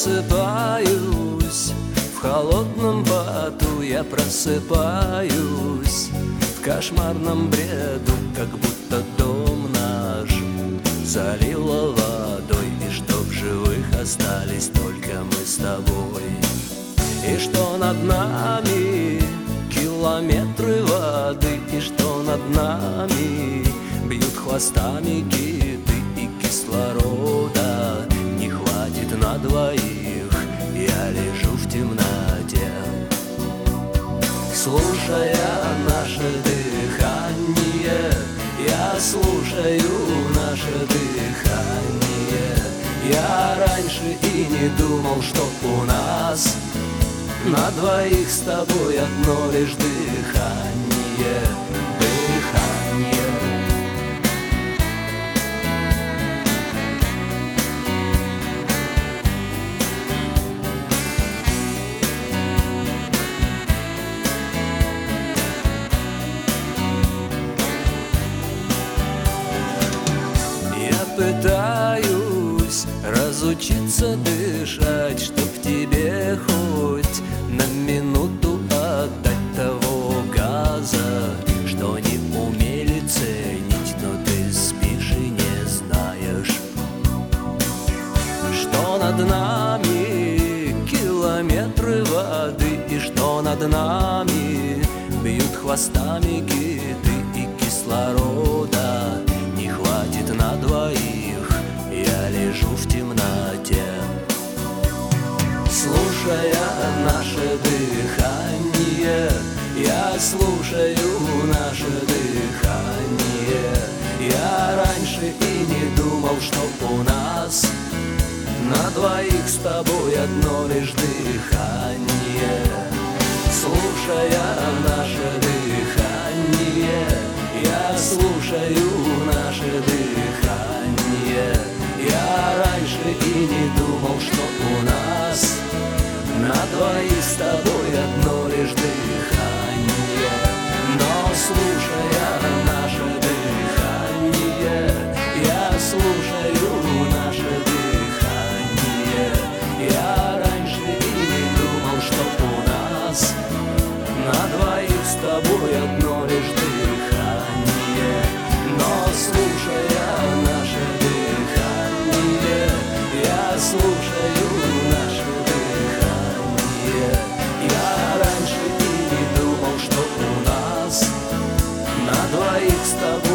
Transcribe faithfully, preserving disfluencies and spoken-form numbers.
просыпаюсь, в холодном поту я просыпаюсь, в кошмарном бреду, как будто дом наш залило водой, и что в живых остались только мы с тобой. И что над нами километры воды, и что над нами бьют хвостами киты, и кислорода не хватит на двоих. Я лежу в темноте, слушая наше дыхание. Я слушаю наше дыхание. Я раньше и не думал, что у нас на двоих с тобой одно лишь дыхание. Дыхание. Пытаюсь разучиться дышать, чтоб тебе хоть на минуту отдать того газа, что не умели ценить, но ты спишь и не знаешь, что над нами километры воды, и что над нами бьют хвостами киты, и кислорода не хватит на двоих. Я лежу в темноте, слушая наше дыхание. Я слушаю наше дыхание. Я раньше и не думал, что у нас на двоих с тобой одно лишь дыхание. Слушая наше дыхание. Я слушаю наше дыхание. Я раньше и не думал, что у нас на двоих с тобой одно лишь дыхание. Но слушая наше дыхание, я слушаю наше дыхание. Я раньше и не думал, что у нас на двоих с тобой одно лишь дыхание. Но слушая наше дыхание, я слушаю наше дыхание. Я раньше и не думал, что у нас на двоих с тобой